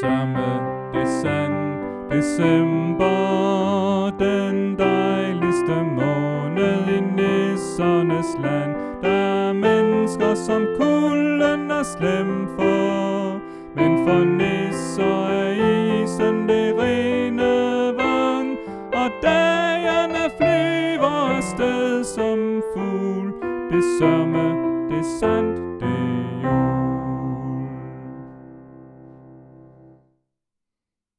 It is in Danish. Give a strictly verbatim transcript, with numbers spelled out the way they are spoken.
sørme, det er sandt. December, den dejligste måned i nissernes land. Der er mennesker, som kulden er slem for, men for nisser er isen det rene vand, og dagene flyver afsted som fugl. Det sørme, det er sandt, det